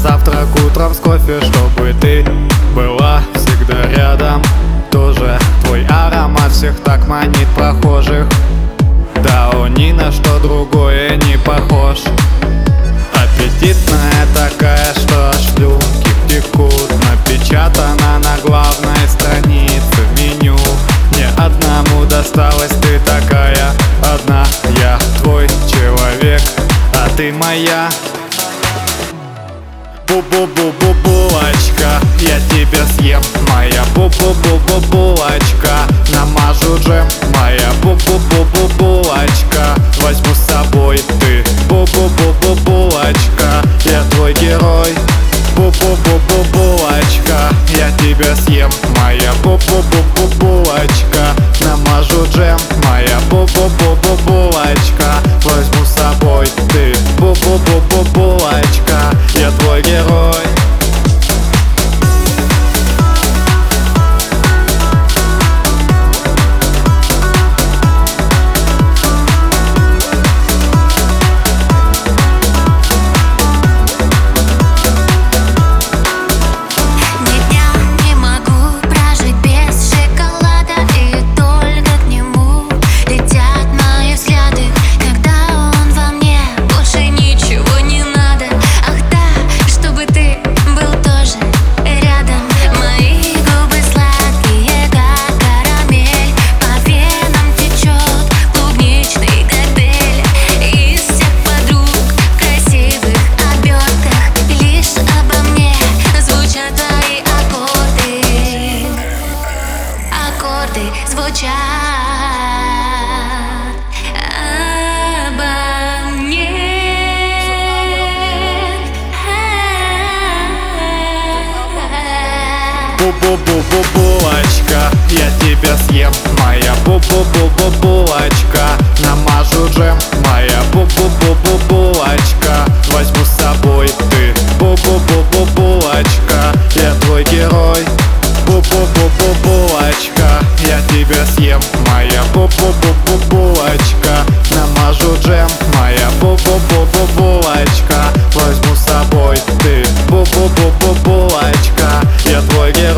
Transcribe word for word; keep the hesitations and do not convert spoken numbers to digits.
завтрак утром с кофе, чтобы ты была всегда рядом. Тоже твой аромат всех так манит прохожих. Да, он ни на что другое не похож. Аппетитная такая, что аж слюнки текут. Напечатана на главной странице меню. Мне одному досталась ты такая одна. Я твой человек, а ты моя. Бу-бу-бу-бу-булочка, я тебя съем, моя бу-бу-бу-бу-булочка. Намажу джем, моя бу-бу-бу-бу-булочка. Возьму с собой ты, бу-бу-бу-бу-булочка. Я твой герой, бу-бу-бу-бу-булочка. Я тебя съем, моя бу-бу-бу-бу-булочка. Намажу джем, моя бу-бу-бу-бу-булочка. Возьму с собой ты, бу-бу-бу-бу-булочка. Я твой герой. Звучат обо мне. Бу-бу-бу-бу-булочка, я тебя съем, моя бу-бу-бу-бу-булочка. Намажу джем, моя бу-бу-бу-бу-булочка. Возьму с собой ты, бу-бу-бу-бу-булочка. Я твой герой, бу-бу-бу-бу-булочка. Я тебя съем, моя бу-бу-бу-бу-булочка. Намажу джем, моя бу-бу-бу-бу-булочка. Возьму с собой ты, бу-бу-бу-бу-булочка. Я твой герой.